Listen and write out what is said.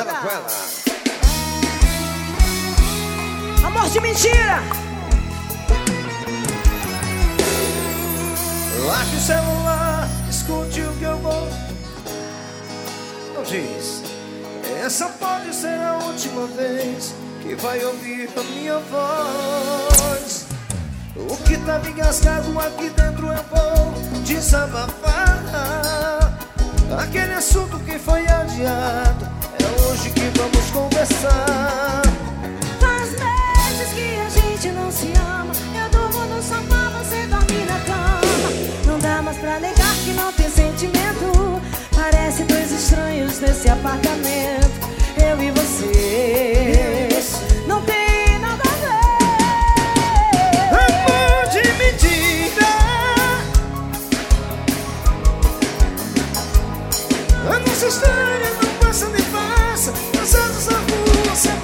Marcela com ela. Amor de mentira. Largue o celular, escute o que eu vou. Não diz. Essa pode ser a última vez que vai ouvir a minha voz. O que tava engasgado aqui dentro eu vou desabafar. Aquele assunto que foi adiado, é hoje que vamos conversar. Faz meses que a gente não se ama. Eu durmo no sofá, você dorme na cama. Não dá mais pra negar que não tem sentimento. Parece dois estranhos nesse apartamento. Eu e você não tem nada a ver. Amor de mentira. A nossa história não passa nem passa. Cansados na rua,